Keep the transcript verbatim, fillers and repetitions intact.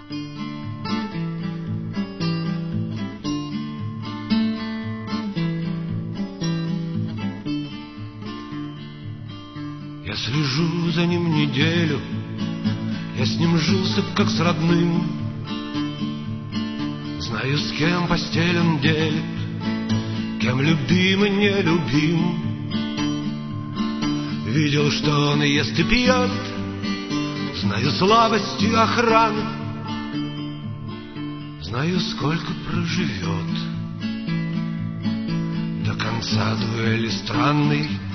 Я слежу за ним неделю, я с ним жился, как с родным. Знаю, с кем постель он делит, кем любим и не любим. Видел, что он ест и пьет, знаю слабости охраны, знаю, сколько проживет до конца дуэли странной.